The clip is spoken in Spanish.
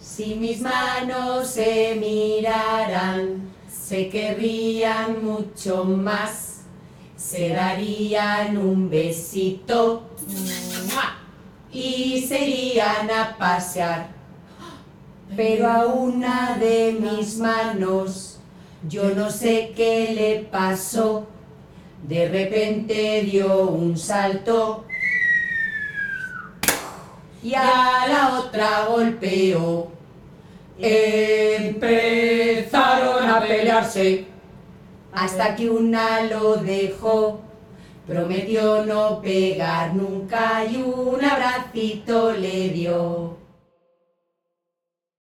Si mis manos se miraran, se querrían mucho más, se darían un besito y se irían a pasear. Pero a una de mis manos, yo no sé qué le pasó, de repente dio un salto y a la otra golpeó. Empezaron a pelearse hasta que una lo dejó. Prometió no pegar nunca y un abracito le dio.